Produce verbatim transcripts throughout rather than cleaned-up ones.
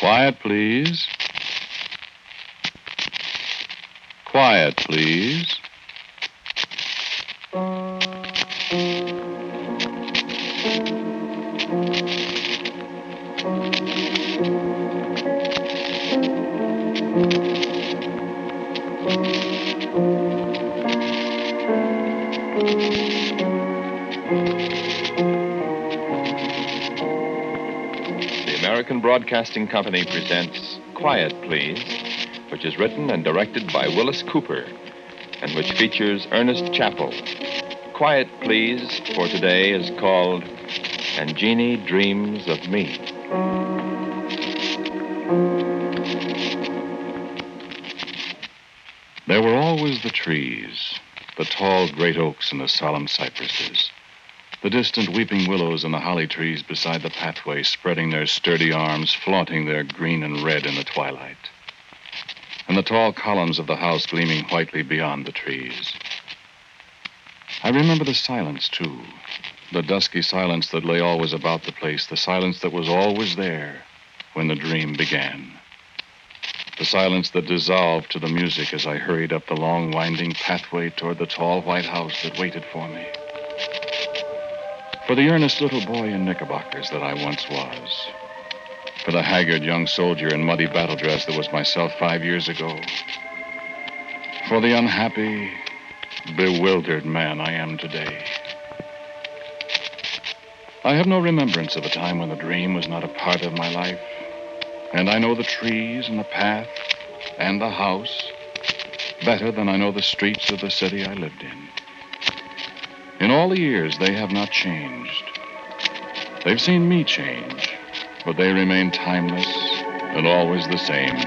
Quiet, please. Quiet, please. The American Broadcasting Company presents Quiet, Please, which is written and directed by Willis Cooper, and which features Ernest Chappell. Quiet, Please, for today is called And Jeannie Dreams of Me. There were always the trees, the tall great oaks and the solemn cypresses, the distant weeping willows and the holly trees beside the pathway spreading their sturdy arms, flaunting their green and red in the twilight, and the tall columns of the house gleaming whitely beyond the trees. I remember the silence, too, the dusky silence that lay always about the place, the silence that was always there when the dream began. The silence that dissolved to the music as I hurried up the long, winding pathway toward the tall white house that waited for me. For the earnest little boy in knickerbockers that I once was. For the haggard young soldier in muddy battle dress that was myself five years ago. For the unhappy, bewildered man I am today. I have no remembrance of a time when the dream was not a part of my life. And I know the trees and the path and the house better than I know the streets of the city I lived in. In all the years, they have not changed. They've seen me change, but they remain timeless and always the same.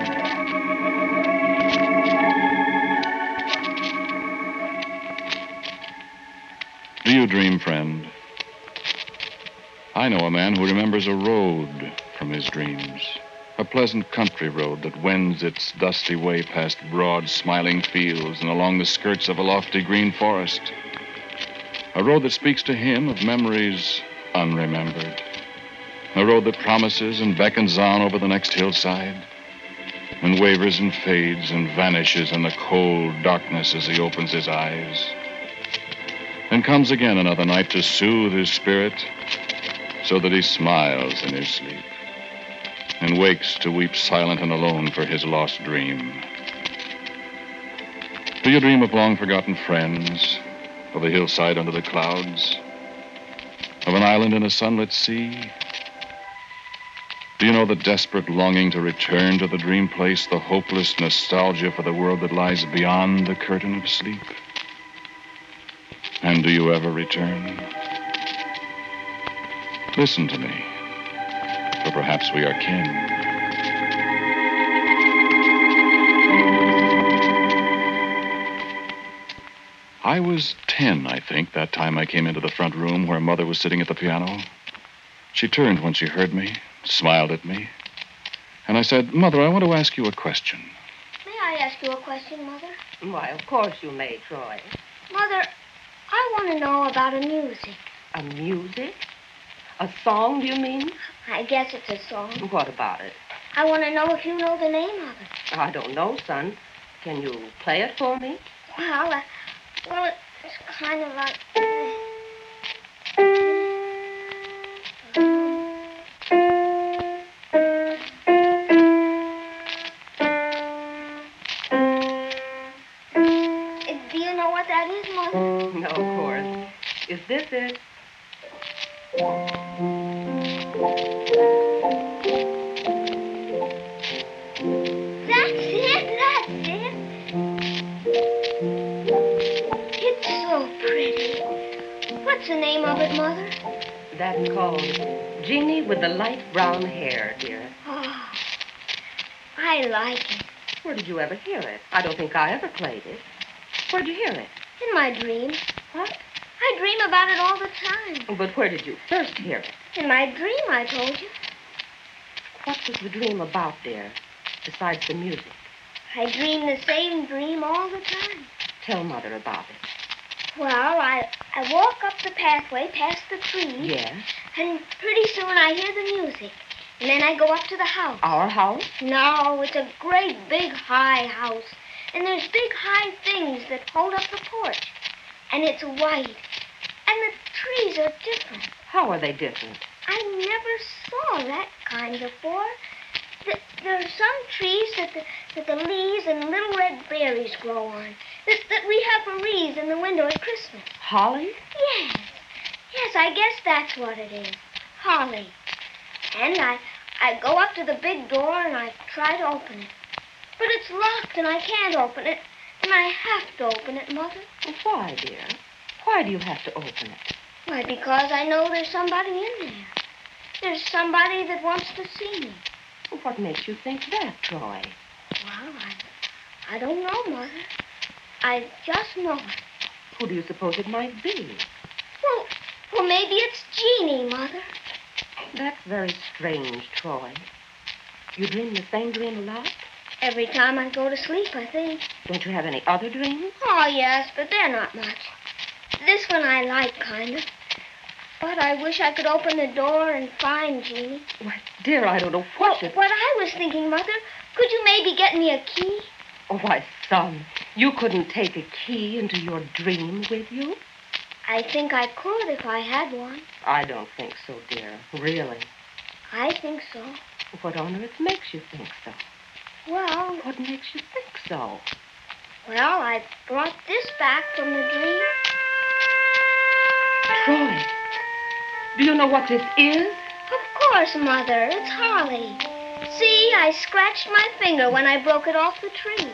Do you dream, friend? I know a man who remembers a road from his dreams. A pleasant country road that wends its dusty way past broad, smiling fields and along the skirts of a lofty green forest. A road that speaks to him of memories unremembered. A road that promises and beckons on over the next hillside and wavers and fades and vanishes in the cold darkness as he opens his eyes and comes again another night to soothe his spirit so that he smiles in his sleep and wakes to weep silent and alone for his lost dream. Do you dream of long-forgotten friends, of a hillside under the clouds, of an island in a sunlit sea? Do you know the desperate longing to return to the dream place, the hopeless nostalgia for the world that lies beyond the curtain of sleep? And do you ever return? Listen to me, for perhaps we are kin. I was ten, I think, that time I came into the front room where Mother was sitting at the piano. She turned when she heard me, smiled at me, and I said, "Mother, I want to ask you a question." May I ask you a question, Mother? Why, of course you may, Troy. Mother, I want to know about a music. A music? A song, do you mean? I guess it's a song. What about it? I want to know if you know the name of it. I don't know, son. Can you play it for me? Well, uh, well, it's kind of like... Do you know what that is, Mother? No, of course. Is this it? That's it, that's it. It's so pretty. What's the name of it, Mother? That's called Jeannie with the Light Brown Hair, dear. Oh, I like it. Where did you ever hear it? I don't think I ever played it. Where'd you hear it? In my dream. What? I dream about it all the time. But where did you first hear it? In my dream, I told you. What was the dream about, dear, besides the music? I dream the same dream all the time. Tell Mother about it. Well, I, I walk up the pathway past the trees. Yes? And pretty soon I hear the music. And then I go up to the house. Our house? No, it's a great big high house. And there's big high things that hold up the porch. And it's white. And the trees are different. How are they different? I never saw that kind before. Th- There are some trees that the, that the leaves and little red berries grow on. That, that we have for wreaths in the window at Christmas. Holly? Yes. Yes, I guess that's what it is. Holly. And I, I go up to the big door and I try to open it. But it's locked and I can't open it. And I have to open it, Mother. Well, why, dear? Why do you have to open it? Why, because I know there's somebody in there. There's somebody that wants to see me. Well, what makes you think that, Troy? Well, I, I don't know, Mother. I just know it. Who do you suppose it might be? Well, well, maybe it's Jeannie, Mother. That's very strange, Troy. You dream the same dream a lot? Every time I go to sleep, I think. Don't you have any other dreams? Oh, yes, but they're not much. This one I like, kind of. But I wish I could open the door and find Jeannie. Why, dear, I don't know Well, what you... what I was thinking, Mother, could you maybe get me a key? Oh, why, son, you couldn't take a key into your dream with you? I think I could if I had one. I don't think so, dear. Really. I think so. What on earth makes you think so? Well, What makes you think so? well, I brought this back from the dream. Troy, do you know what this is? Of course, Mother. It's Holly. See, I scratched my finger when I broke it off the tree.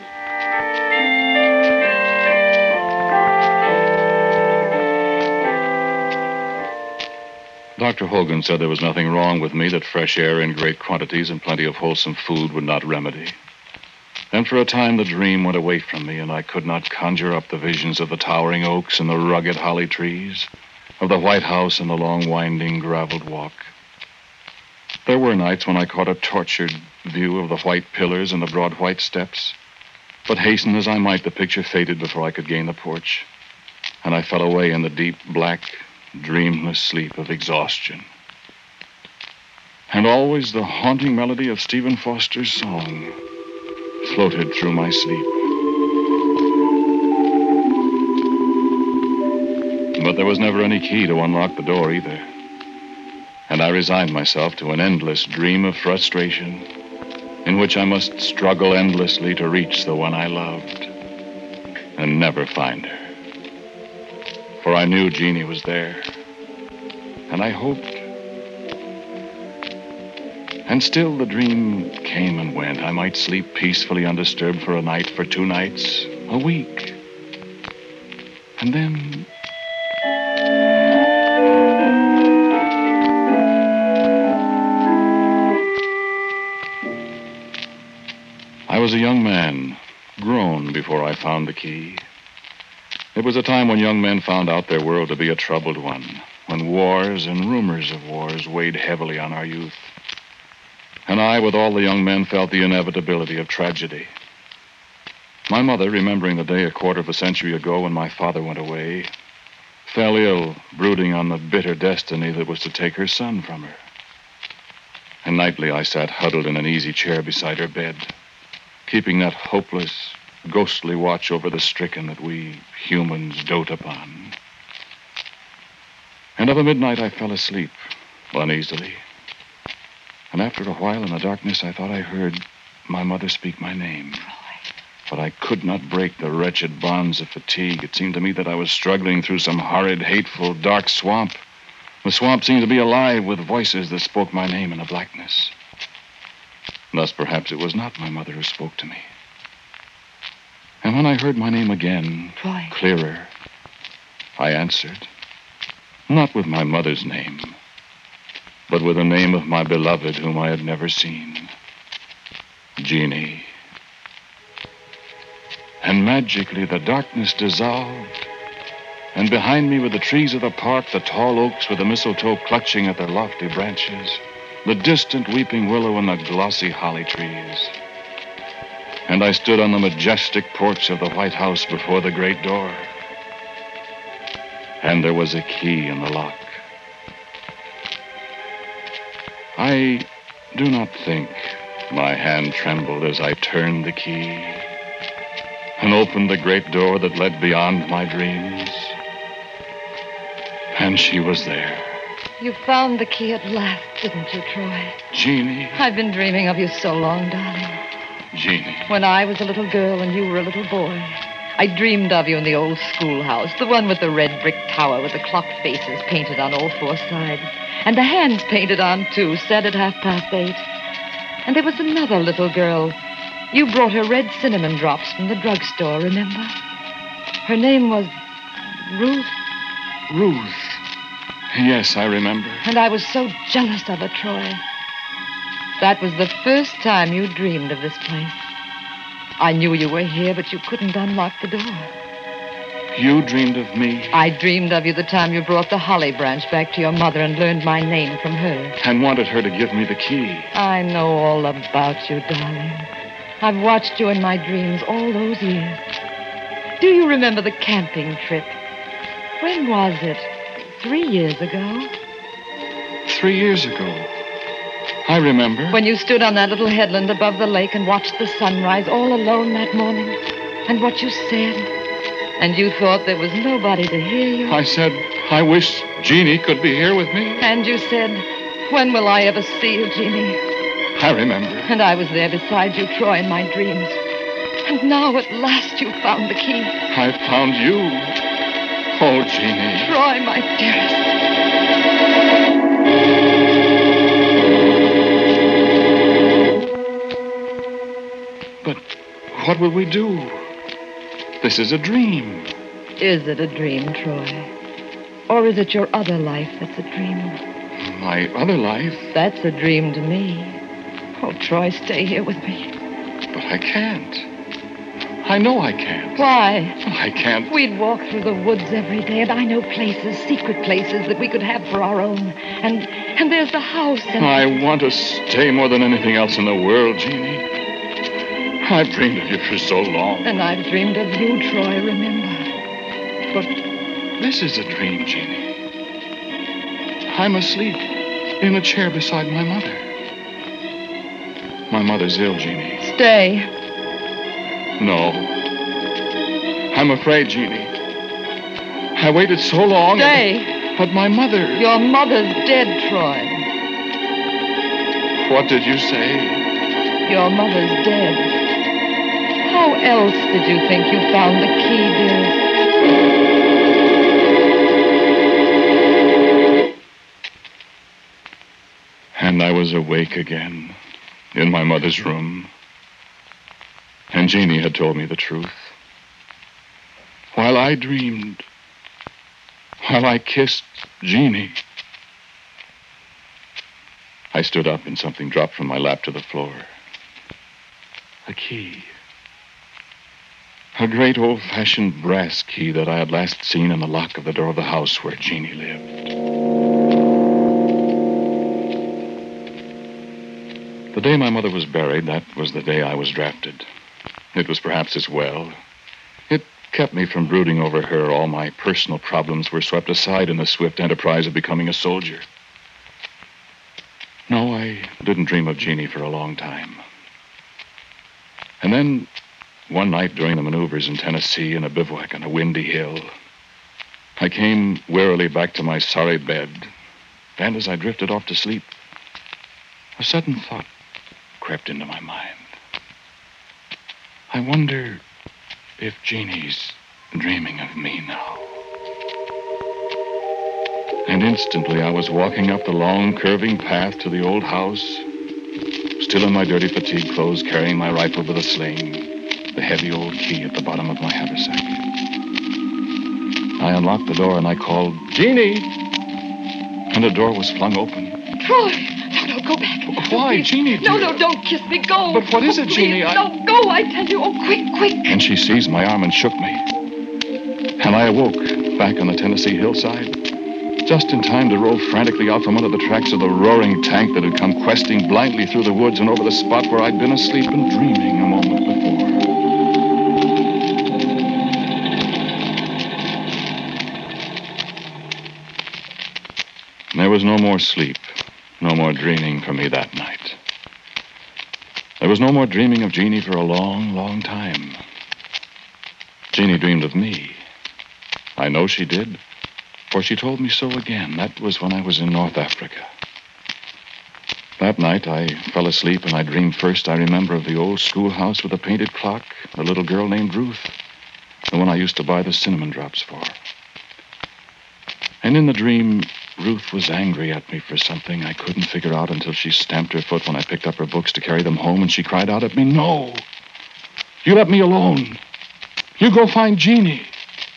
Doctor Hogan said there was nothing wrong with me that fresh air in great quantities and plenty of wholesome food would not remedy. And for a time the dream went away from me, and I could not conjure up the visions of the towering oaks and the rugged holly trees, of the White House and the long winding graveled walk. There were nights when I caught a tortured view of the white pillars and the broad white steps, but hasten as I might, the picture faded before I could gain the porch, and I fell away in the deep, black, dreamless sleep of exhaustion. And always the haunting melody of Stephen Foster's song floated through my sleep. But there was never any key to unlock the door either. And I resigned myself to an endless dream of frustration in which I must struggle endlessly to reach the one I loved and never find her. For I knew Jeannie was there, and I hoped. And still the dream came and went. I might sleep peacefully undisturbed for a night, for two nights, a week. And then... I was a young man, grown before I found the key. It was a time when young men found out their world to be a troubled one, when wars and rumors of wars weighed heavily on our youth. And I, with all the young men, felt the inevitability of tragedy. My mother, remembering the day a quarter of a century ago when my father went away, fell ill, brooding on the bitter destiny that was to take her son from her. And nightly I sat huddled in an easy chair beside her bed, keeping that hopeless, ghostly watch over the stricken that we humans dote upon. And of a midnight I fell asleep, uneasily. And after a while in the darkness I thought I heard my mother speak my name. But I could not break the wretched bonds of fatigue. It seemed to me that I was struggling through some horrid, hateful, dark swamp. The swamp seemed to be alive with voices that spoke my name in the blackness. Thus, perhaps it was not my mother who spoke to me. And when I heard my name again, Troy. clearer, I answered, not with my mother's name, but with the name of my beloved whom I had never seen, Jeannie. And magically the darkness dissolved, and behind me were the trees of the park, the tall oaks with the mistletoe clutching at their lofty branches, the distant weeping willow and the glossy holly trees. And I stood on the majestic porch of the White House before the great door. And there was a key in the lock. I Do not think my hand trembled as I turned the key and opened the great door that led beyond my dreams. And she was there. You found the key at last, didn't you, Troy? Jeannie. I've been dreaming of you so long, darling. Jeannie. When I was a little girl and you were a little boy, I dreamed of you in the old schoolhouse, the one with the red brick tower with the clock faces painted on all four sides, and the hands painted on, too, set at half past eight. And there was another little girl. You brought her red cinnamon drops from the drugstore, remember? Her name was Ruth. Ruth. Yes, I remember. And I was so jealous of her, Troy. That was the first time you dreamed of this place. I knew you were here, but you couldn't unlock the door. You dreamed of me? I dreamed of you the time you brought the holly branch back to your mother and learned my name from her. And wanted her to give me the key. I know all about you, darling. I've watched you in my dreams all those years. Do you remember the camping trip? When was it? Three years ago? Three years ago. I remember. When you stood on that little headland above the lake and watched the sunrise all alone that morning. And what you said. And you thought there was nobody to hear you. I said, I wish Jeannie could be here with me. And you said, when will I ever see you, Jeannie? I remember. And I was there beside you, Troy, in my dreams. And now at last you found the key. I found you. Oh, Jeannie. Troy, my dearest. But what will we do? This is a dream. Is it a dream, Troy? Or is it your other life that's a dream? My other life? That's a dream to me. Oh, Troy, stay here with me. But I can't. I know I can't. Why? I can't. We'd walk through the woods every day, and I know places, secret places that we could have for our own. And and there's the house and... I want to stay more than anything else in the world, Jeannie. I've dreamed of you for so long. And I've dreamed of you, Troy, remember. But this is a dream, Jeannie. I'm asleep in a chair beside my mother. My mother's ill, Jeannie. Stay. No. I'm afraid, Jeannie. I waited so long. Stay. And... But my mother... Your mother's dead, Troy. What did you say? Your mother's dead. How else did you think you found the key, dearest? And I was awake again, in my mother's room. And Jeannie had told me the truth. While I dreamed, while I kissed Jeannie, I stood up and something dropped from my lap to the floor. A key. A great old-fashioned brass key that I had last seen in the lock of the door of the house where Jeannie lived. The day my mother was buried, that was the day I was drafted. It was perhaps as well. It kept me from brooding over her. All my personal problems were swept aside in the swift enterprise of becoming a soldier. No, I didn't dream of Jeannie for a long time. And then, one night during the maneuvers in Tennessee in a bivouac on a windy hill, I came wearily back to my sorry bed, and as I drifted off to sleep, a sudden thought crept into my mind. I wonder if Jeannie's dreaming of me now. And instantly I was walking up the long, curving path to the old house, still in my dirty fatigue clothes, carrying my rifle with a sling, the heavy old key at the bottom of my haversack. I unlocked the door and I called, Jeannie! And the door was flung open. Troy! No, no, go back. Why, Please. Jeannie, No, dear? no, don't kiss me. Go. But what is it, Oh, please, Jeannie? I... No, go, I tell you. Oh, quick, quick. And she seized my arm and shook me. And I awoke back on the Tennessee hillside, just in time to roll frantically out from under the tracks of the roaring tank that had come questing blindly through the woods and over the spot where I'd been asleep and dreaming a moment before. There was no more sleep, no more dreaming for me that night. There was no more dreaming of Jeannie for a long, long time. Jeannie dreamed of me. I know she did, for she told me so again. That was when I was in North Africa. That night, I fell asleep, and I dreamed first, I remember, of the old schoolhouse with a painted clock, a little girl named Ruth, the one I used to buy the cinnamon drops for. And in the dream, Ruth was angry at me for something I couldn't figure out until she stamped her foot when I picked up her books to carry them home, and she cried out at me, "No! You let me alone! You go find Jeannie!"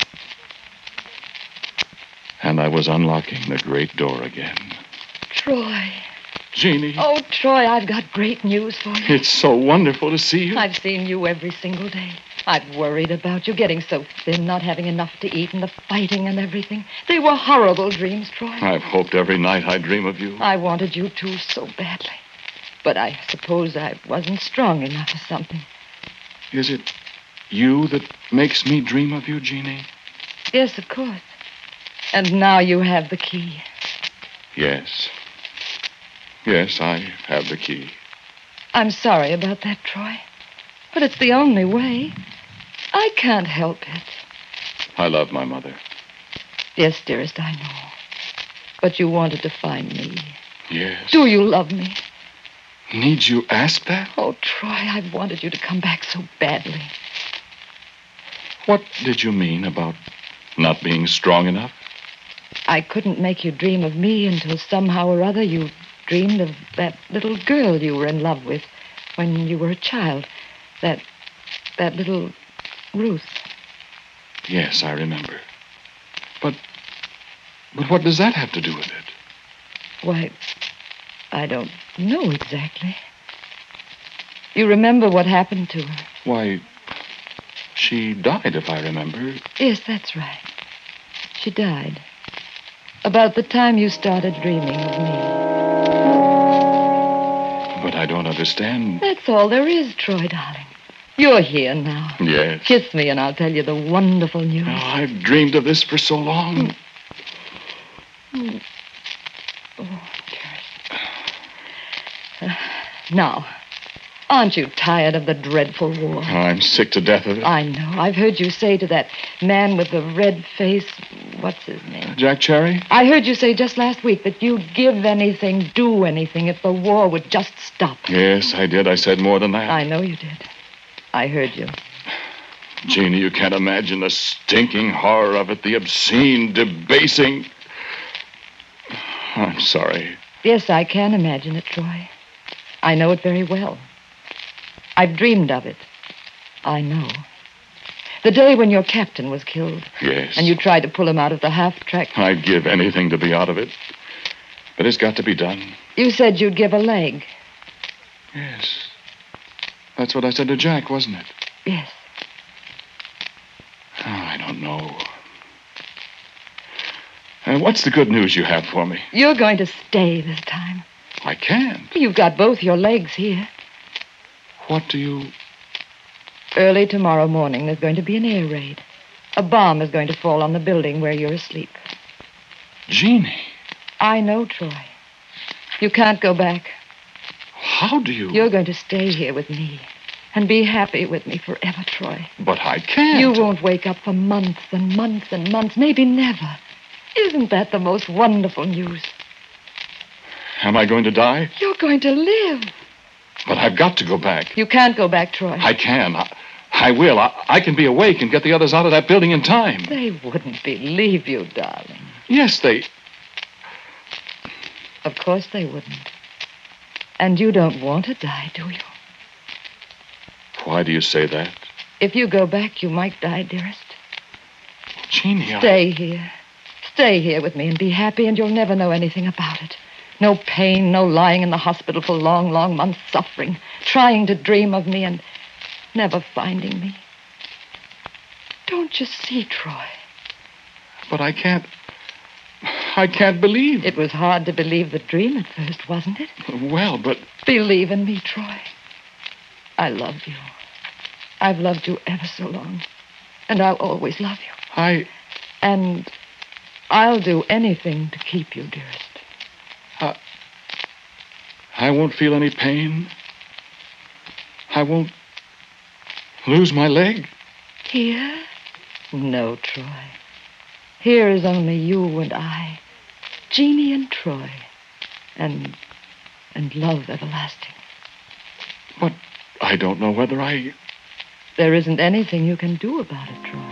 And I was unlocking the great door again. Troy. Jeannie. Oh, Troy, I've got great news for you. It's so wonderful to see you. I've seen you every single day. I've worried about you getting so thin, not having enough to eat, and the fighting and everything. They were horrible dreams, Troy. I've hoped every night I'd dream of you. I wanted you to so badly. But I suppose I wasn't strong enough or something. Is it you that makes me dream of you, Jeannie? Yes, of course. And now you have the key. Yes. Yes, I have the key. I'm sorry about that, Troy. But it's the only way. I can't help it. I love my mother. Yes, dearest, I know. But you wanted to find me. Yes. Do you love me? Need you ask that? Oh, Troy, I've wanted you to come back so badly. What did you mean about not being strong enough? I couldn't make you dream of me until somehow or other you dreamed of that little girl you were in love with when you were a child. That, that little Ruth. Yes, I remember. But, but what does that have to do with it? Why, I don't know exactly. You remember what happened to her? Why, she died, if I remember. Yes, that's right. She died. About the time you started dreaming of me. But I don't understand. That's all there is, Troy, darling. You're here now. Yes. Kiss me and I'll tell you the wonderful news. Oh, I've dreamed of this for so long. Mm. Oh, dearest. Uh, now, aren't you tired of the dreadful war? Oh, I'm sick to death of it. I know. I've heard you say to that man with the red face, what's his name? Jack Cherry? I heard you say just last week that you'd give anything, do anything if the war would just stop. Yes, I did. I said more than that. I know you did. I heard you. Jeannie, you can't imagine the stinking horror of it, the obscene, debasing... I'm sorry. Yes, I can imagine it, Troy. I know it very well. I've dreamed of it. I know. The day when your captain was killed. Yes. And you tried to pull him out of the half-track. I'd give anything to be out of it. But it's got to be done. You said you'd give a leg. Yes. That's what I said to Jack, wasn't it? Yes. Oh, I don't know. Uh, what's the good news you have for me? You're going to stay this time. I can't. You've got both your legs here. What do you... Early tomorrow morning, there's going to be an air raid. A bomb is going to fall on the building where you're asleep. Jeannie. I know, Troy. You can't go back. How do you... You're going to stay here with me and be happy with me forever, Troy. But I can't. You won't wake up for months and months and months, maybe never. Isn't that the most wonderful news? Am I going to die? You're going to live. But I've got to go back. You can't go back, Troy. I can. I, I will. I, I can be awake and get the others out of that building in time. They wouldn't believe you, darling. Yes, they... Of course they wouldn't. And you don't want to die, do you? Why do you say that? If you go back, you might die, dearest. Jeannie, I... Stay here. Stay here with me and be happy, and you'll never know anything about it. No pain, no lying in the hospital for long, long months, suffering, trying to dream of me and never finding me. Don't you see, Troy? But I can't... I can't believe... It was hard to believe the dream at first, wasn't it? Well, but... Believe in me, Troy. I love you. I've loved you ever so long. And I'll always love you. I... And I'll do anything to keep you, dearest. I... I won't feel any pain? I won't lose my leg? Here? No, Troy. Here is only you and I. Jeannie and Troy. And... and love everlasting. But I don't know whether I... There isn't anything you can do about it, Troy.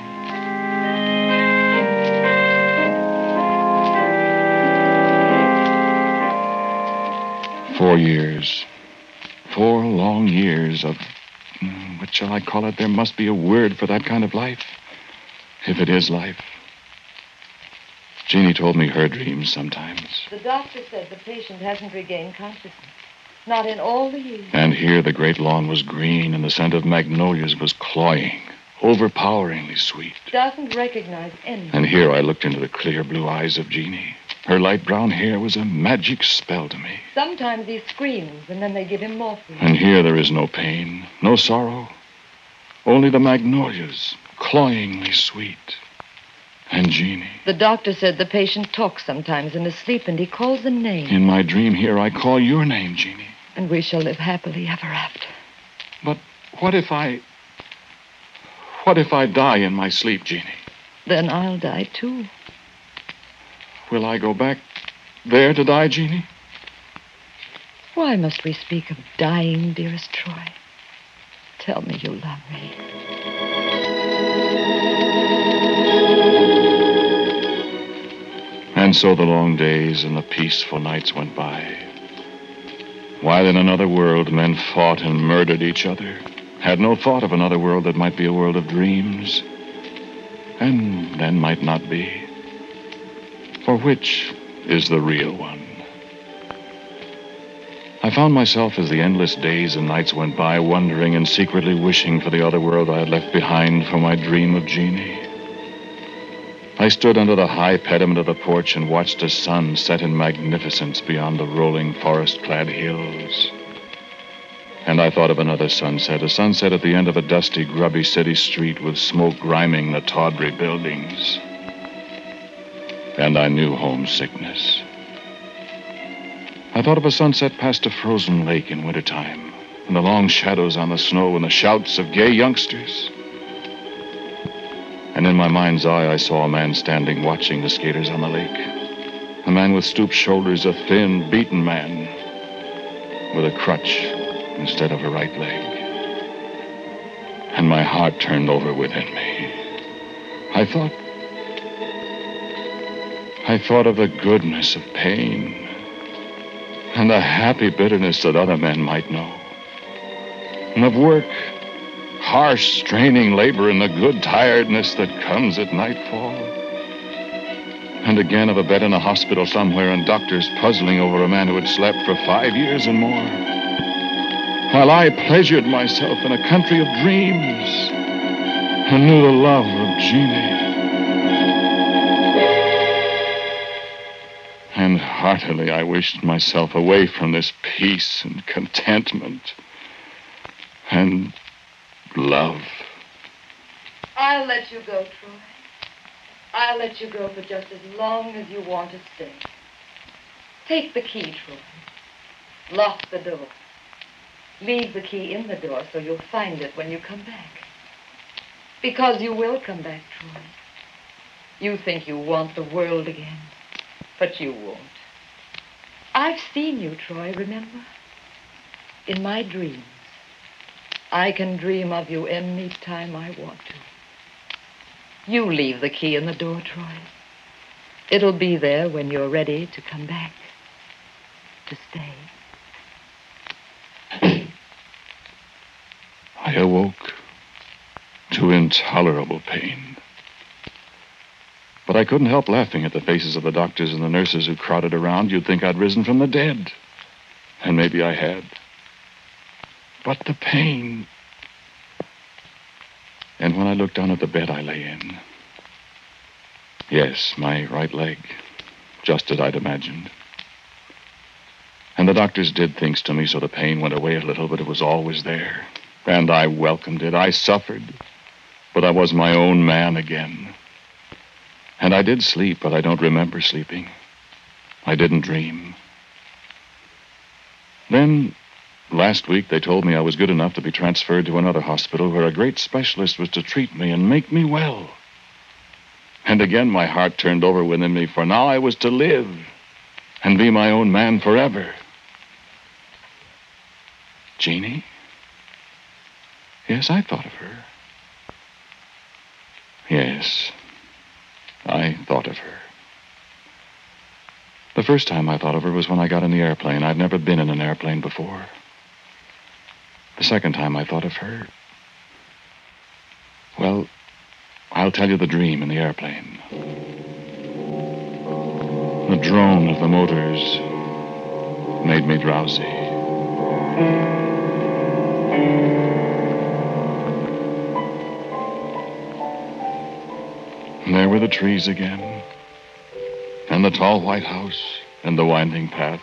Four years. Four long years of... What shall I call it? There must be a word for that kind of life. If it is life. Jeannie told me her dreams sometimes. The doctor said the patient hasn't regained consciousness. Not in all the years. And here the great lawn was green and the scent of magnolias was cloying, overpoweringly sweet. Doesn't recognize anything. And here I looked into the clear blue eyes of Jeannie. Her light brown hair was a magic spell to me. Sometimes he screams, and then they give him morphine. And here there is no pain, no sorrow. Only the magnolias, cloyingly sweet. And Jeannie. The doctor said the patient talks sometimes in his sleep, and he calls a name. In my dream here, I call your name, Jeannie. And we shall live happily ever after. But what if I... What if I die in my sleep, Jeannie? Then I'll die, too. Will I go back there to die, Jeannie? Why must we speak of dying, dearest Troy? Tell me you love me. And so the long days and the peaceful nights went by. While in another world men fought and murdered each other, had no thought of another world that might be a world of dreams, and then might not be. For which is the real one? I found myself as the endless days and nights went by, wondering and secretly wishing for the other world I had left behind for my dream of Jeannie. I stood under the high pediment of the porch and watched the sun set in magnificence beyond the rolling forest-clad hills. And I thought of another sunset, a sunset at the end of a dusty, grubby city street with smoke griming the tawdry buildings. And I knew homesickness. I thought of a sunset past a frozen lake in wintertime, and the long shadows on the snow and the shouts of gay youngsters. And in my mind's eye, I saw a man standing watching the skaters on the lake. A man with stooped shoulders, a thin, beaten man, with a crutch instead of a right leg. And my heart turned over within me. I thought... I thought of the goodness of pain and the happy bitterness that other men might know. And of work, harsh, straining labor, and the good tiredness that comes at nightfall. And again of a bed in a hospital somewhere and doctors puzzling over a man who had slept for five years and more. While I pleasured myself in a country of dreams and knew the love of Jeannie. And heartily I wished myself away from this peace and contentment and love. I'll let you go, Troy. I'll let you go for just as long as you want to stay. Take the key, Troy. Lock the door. Leave the key in the door so you'll find it when you come back. Because you will come back, Troy. You think you want the world again, but you won't. I've seen you, Troy, remember? In my dreams. I can dream of you any time I want to. You leave the key in the door, Troy. It'll be there when you're ready to come back. To stay. I awoke to intolerable pain. But I couldn't help laughing at the faces of the doctors and the nurses who crowded around. You'd think I'd risen from the dead. And maybe I had. But the pain. And when I looked down at the bed I lay in. Yes, my right leg. Just as I'd imagined. And the doctors did things to me so the pain went away a little, but it was always there. And I welcomed it. I suffered. But I was my own man again. And I did sleep, but I don't remember sleeping. I didn't dream. Then Last week, they told me I was good enough to be transferred to another hospital where a great specialist was to treat me and make me well. And again, my heart turned over within me, for now I was to live and be my own man forever. Jeannie? Yes, I thought of her. Yes, I thought of her. The first time I thought of her was when I got in the airplane. I'd never been in an airplane before. The second time I thought of her, well, I'll tell you the dream in the airplane. The drone of the motors made me drowsy. And there were the trees again, and the tall white house, and the winding path.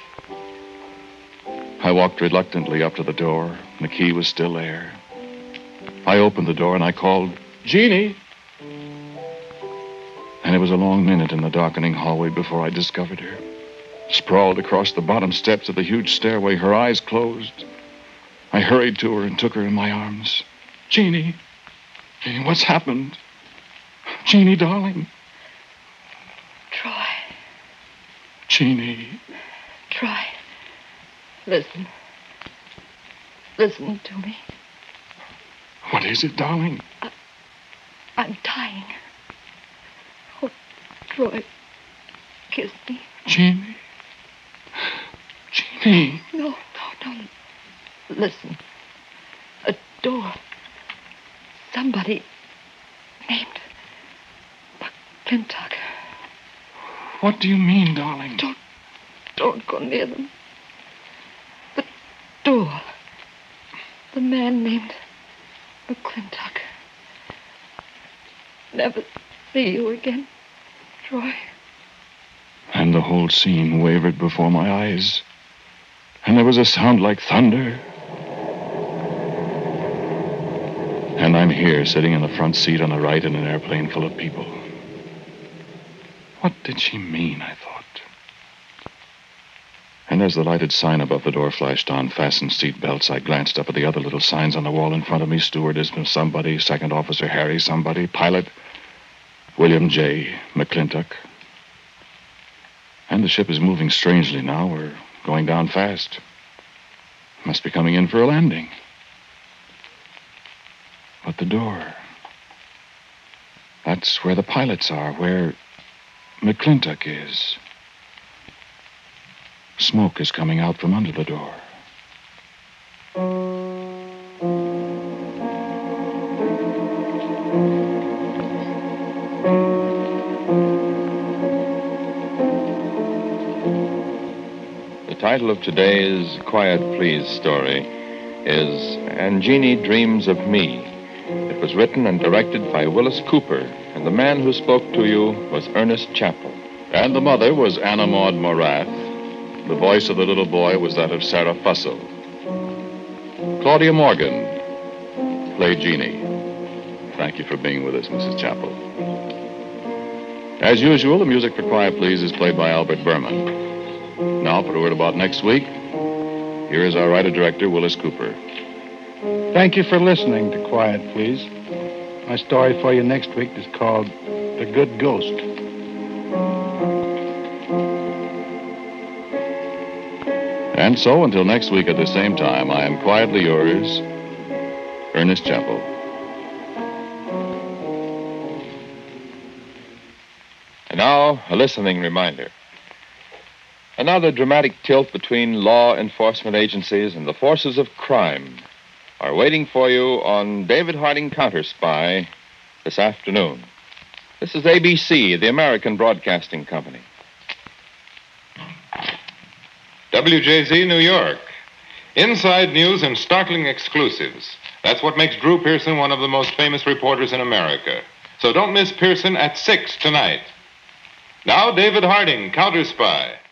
I walked reluctantly up to the door, and the key was still there. I opened the door, and I called, "Jeannie!" And it was a long minute in the darkening hallway before I discovered her. Sprawled across the bottom steps of the huge stairway, her eyes closed. I hurried to her and took her in my arms. "Jeannie, Jeannie, what's happened? Jeannie, darling." Troy. Jeannie. Troy. Listen. Listen to me. What is it, darling? I, I'm dying. Oh, Troy, kiss me. Jeannie. Jeannie. No, no, no. Listen. A door. Somebody named McClintock. What do you mean, darling? Don't, don't go near them. The door. The man named McClintock. Never see you again, Troy. And the whole scene wavered before my eyes. And there was a sound like thunder. And I'm here, sitting in the front seat on the right in an airplane full of people. What did she mean, I thought. And as the lighted sign above the door flashed on, "Fasten seat belts," I glanced up at the other little signs on the wall in front of me. Stewardess somebody, Second Officer Harry somebody, pilot William J. McClintock. And the ship is moving strangely now. We're going down fast. Must be coming in for a landing. But the door, that's where the pilots are, where McClintock is. Smoke is coming out from under the door. The title of today's Quiet Please story is And Jeannie Dreams of Me. It was written and directed by Willis Cooper, and the man who spoke to you was Ernest Chappell. And the mother was Anna Maud Morath. The voice of the little boy was that of Sarah Fussell. Claudia Morgan played Jeannie. Thank you for being with us, Missus Chappell. As usual, the music for Quiet Please is played by Albert Berman. Now, for a word about next week, here is our writer-director, Willis Cooper. Thank you for listening to Quiet Please. My story for you next week is called The Good Ghost. And so, until next week at the same time, I am quietly yours, Ernest Chappell. And now, a listening reminder. Another dramatic tilt between law enforcement agencies and the forces of crime are waiting for you on David Harding Counter Spy this afternoon. This is A B C, the American Broadcasting Company. W J Z, New York. Inside news and startling exclusives. That's what makes Drew Pearson one of the most famous reporters in America. So don't miss Pearson at six tonight. Now, David Harding, Counter Spy.